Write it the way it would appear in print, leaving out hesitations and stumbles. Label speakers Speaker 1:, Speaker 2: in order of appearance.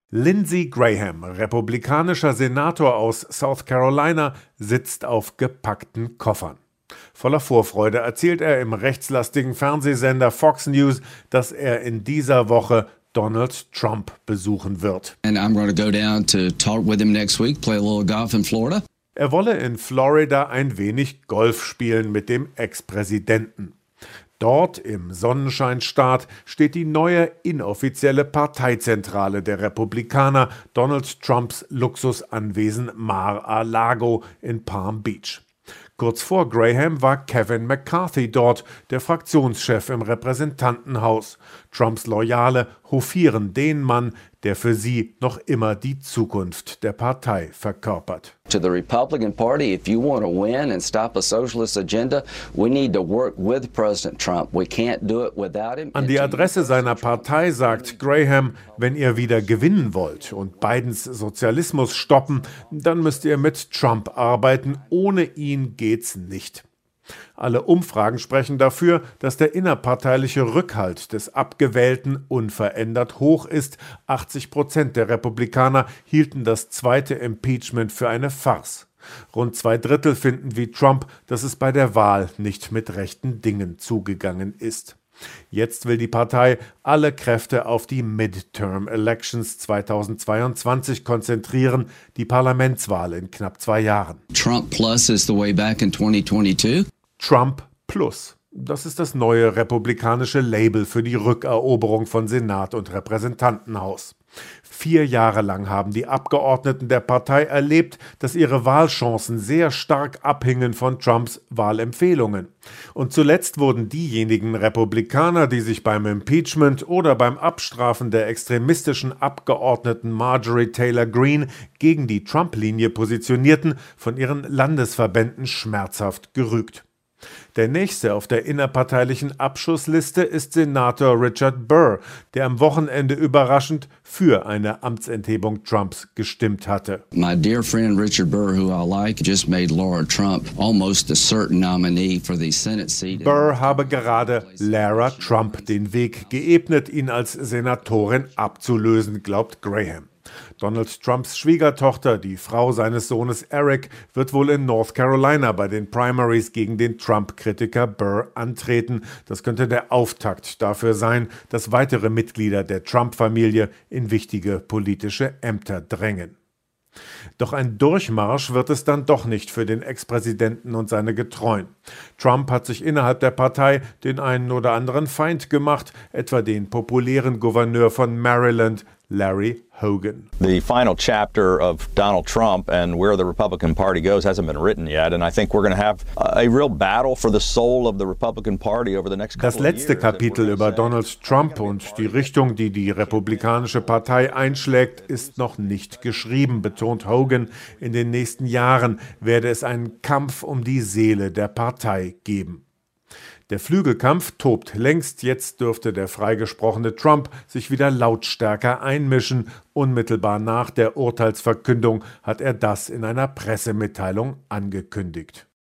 Speaker 1: Lindsey Graham, republikanischer Senator aus South Carolina, sitzt auf gepackten Koffern. Voller Vorfreude erzählt er im rechtslastigen Fernsehsender Fox News, dass er in dieser Woche Donald Trump besuchen wird.
Speaker 2: And I'm going to go down to talk with him next week, play a little golf in Florida.
Speaker 1: Er wolle in Florida ein wenig Golf spielen mit dem Ex-Präsidenten. Dort im Sonnenscheinstaat steht die neue inoffizielle Parteizentrale der Republikaner, Donald Trumps Luxusanwesen Mar-a-Lago in Palm Beach. Kurz vor Graham war Kevin McCarthy dort, der Fraktionschef im Repräsentantenhaus. Trumps Loyale hofieren den Mann, der für sie noch immer die Zukunft der Partei verkörpert.
Speaker 3: To the Republican Party, if you want to win and stop a socialist agenda, we need to work with President Trump. We can't do it without him.
Speaker 1: An die Adresse seiner Partei sagt Graham, wenn ihr wieder gewinnen wollt und Bidens Sozialismus stoppen, dann müsst ihr mit Trump arbeiten. Ohne ihn geht's nicht. Alle Umfragen sprechen dafür, dass der innerparteiliche Rückhalt des Abgewählten unverändert hoch ist. 80% der Republikaner hielten das zweite Impeachment für eine Farce. Rund 2/3 finden wie Trump, dass es bei der Wahl nicht mit rechten Dingen zugegangen ist. Jetzt will die Partei alle Kräfte auf die Midterm Elections 2022 konzentrieren, die Parlamentswahl in knapp 2 Jahren.
Speaker 2: Trump Plus is the way back in 2022.
Speaker 1: Trump Plus. Das ist das neue republikanische Label für die Rückeroberung von Senat und Repräsentantenhaus. 4 Jahre lang haben die Abgeordneten der Partei erlebt, dass ihre Wahlchancen sehr stark abhingen von Trumps Wahlempfehlungen. Und zuletzt wurden diejenigen Republikaner, die sich beim Impeachment oder beim Abstrafen der extremistischen Abgeordneten Marjorie Taylor Greene gegen die Trump-Linie positionierten, von ihren Landesverbänden schmerzhaft gerügt. Der nächste auf der innerparteilichen Abschussliste ist Senator Richard Burr, der am Wochenende überraschend für eine Amtsenthebung Trumps gestimmt hatte.
Speaker 2: My dear friend Richard Burr, who I like, just made Laura Trump almost a certain nominee for the Senate seat.
Speaker 1: Burr habe gerade Lara Trump den Weg geebnet, ihn als Senatorin abzulösen, glaubt Graham. Donald Trumps Schwiegertochter, die Frau seines Sohnes Eric, wird wohl in North Carolina bei den Primaries gegen den Trump-Kritiker Burr antreten. Das könnte der Auftakt dafür sein, dass weitere Mitglieder der Trump-Familie in wichtige politische Ämter drängen. Doch ein Durchmarsch wird es dann doch nicht für den Ex-Präsidenten und seine Getreuen. Trump hat sich innerhalb der Partei den einen oder anderen Feind gemacht, etwa den populären Gouverneur von Maryland, Larry Hogan.
Speaker 4: The final chapter of Donald Trump and where the Republican Party goes hasn't been written yet, and I think we're going to have a real battle for the soul of the Republican Party over the next couple of years.
Speaker 1: Das letzte Kapitel über Donald Trump und die Richtung, die die Republikanische Partei einschlägt, ist noch nicht geschrieben, betont Hogan. In den nächsten Jahren werde es einen Kampf um die Seele der Partei geben. Der Flügelkampf tobt längst, jetzt dürfte der freigesprochene Trump sich wieder lautstärker einmischen. Unmittelbar nach der Urteilsverkündung hat er das in einer Pressemitteilung angekündigt.